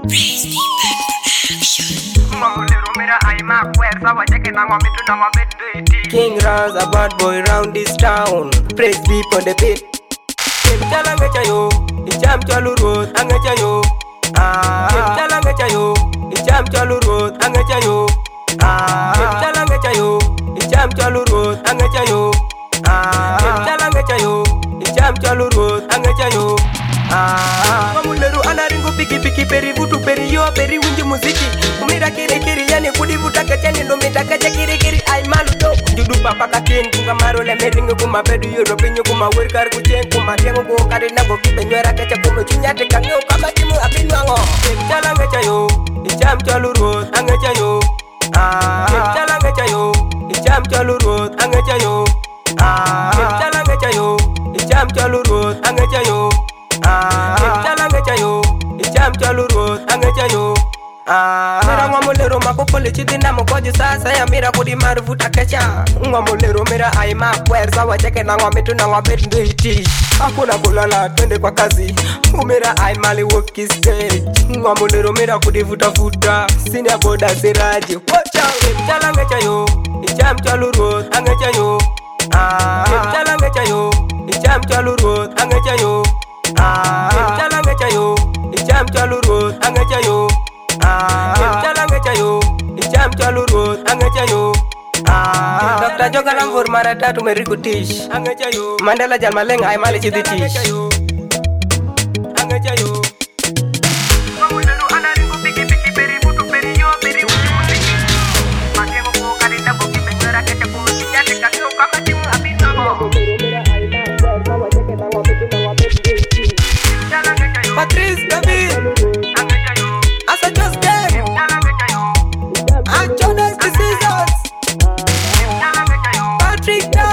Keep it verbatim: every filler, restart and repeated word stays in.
King Raz, a bad boy round this town. Praise be on the beat. Kim Chalangacha yo, Icham Chalurut, Angacha yo. Ah, Kim Chalangacha yo, Icham Chalurut, Angacha yo. Ah, Kim Chalangacha yo, Icham Chalurut, Angacha yo. Ah, Kim Chalangacha yo, Icham Chalurut, Angacha yo. Ah, Mamuleru anaringo piki piki peri vutu peri yo peri winji muziki. Umira kiri kiri yani kudivuta kachani ndo mitakacha kiri kiri ay maluto. Judu papa kakin kunga maro le medingo kuma bedu yoro pinyo kuma werkar kuchen kuma tiango go kare na go kipe nywera kacha kuma chinyate kangyo kama timu abinwango. Chalangacha yo, Icham Chalurut, Angacha yo. Ah, Chalangacha yo, Icham Chalurut, Angacha yo. Ah, Chalangacha yo, Icham Chalurut, Angacha yo. Ah, Chalangacha yo, Icham Chalurut, Angacha yo. Ah, mira ngomolero makopole chidina mokoji sasa ya mira kudi maruvuta kecha. Ngomolero mira aima kwerza wacheke na ngometu na ngometu iti. Hakuna kulala twende kwa kazi. Umira aimali woki stage. Ngomolero mira kudi vuta vuta. Sini boda siraji. Wacha Chalangacha yo, Icham Chalurut, Angacha yo. Ah, Chalangacha yo, Icham Chalurut, Angacha yo. Ah, Chalangacha yo, Icham Chalurut, Angacha yo. Ah, Chalangacha yo, Icham Chalurut, Angacha yo. Ah, Doctor Jogalam for Marata to Merikutish, Angacha yo. Mandela Jalmaleng, I Mali Chiditish. Angacha yo. Mamulero anaringo piki piki peri butu peri yo peri uji musiki. Mangengo ko karinda boki penjara kacha kumu chinyate kakyo kama timu abinango. Patrice David, Asa Just Game, and Jonas Decisions, Patrick